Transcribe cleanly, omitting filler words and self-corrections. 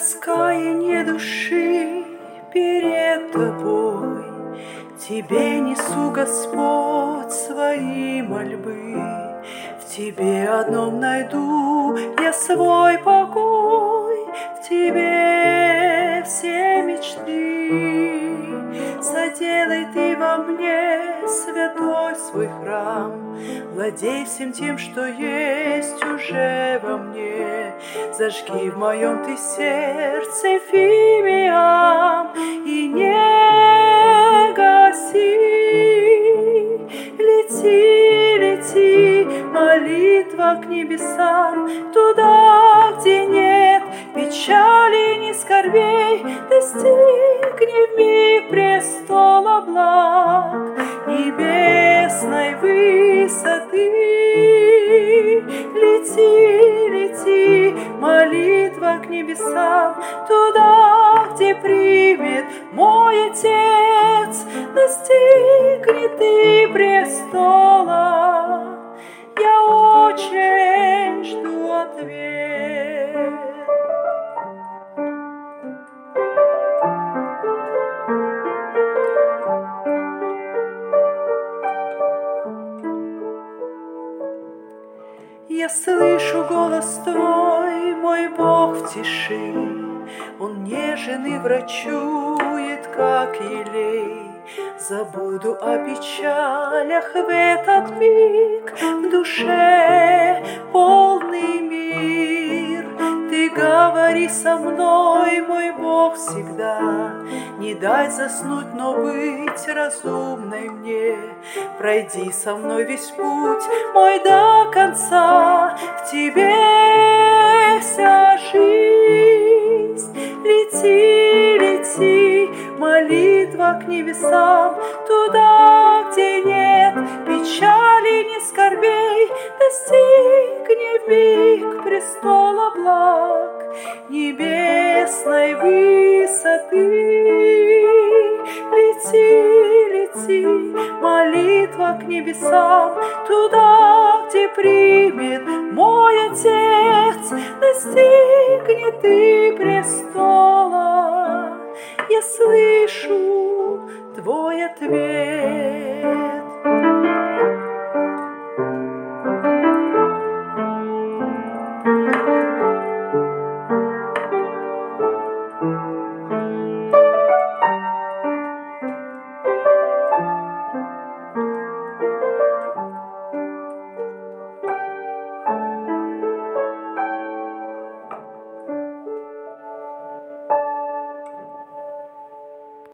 раскаяние души перед Тобой. Тебе несу, Господь, свои мольбы. В Тебе одном найду я свой покой, в Тебе все мечты. Соделай Ты во мне святой свой храм, владей всем тем, что есть уже во мне. Зажги в моем Ты сердце фимиам и не гаси. Лети, лети, молитва к небесам, туда, где нет печали, ни скорбей. Достигни вмиг престола благ небесной высоты. Лети, лети, молитва к небесам, туда, где примет мой Отец. Достигни Ты престола, я очень жду ответ. Я слышу голос Твой, мой Бог, в тиши. Он нежен и врачует, как елей. Забуду о печалях в этот миг, в душе полный мир. Ты говори со мной, мой Бог, всегда. Не дай заснуть, но быть разумной мне. Пройди со мной весь путь мой до конца. В Тебе вся жизнь. Лети, лети, молитва к небесам, туда, где нет печали, ни скорбей. Достигни вмиг престола благ небесной высоты. Лети, лети, молитва к небесам, туда, где примет мой Отец. Достигни Ты престола, я слышу Твой ответ.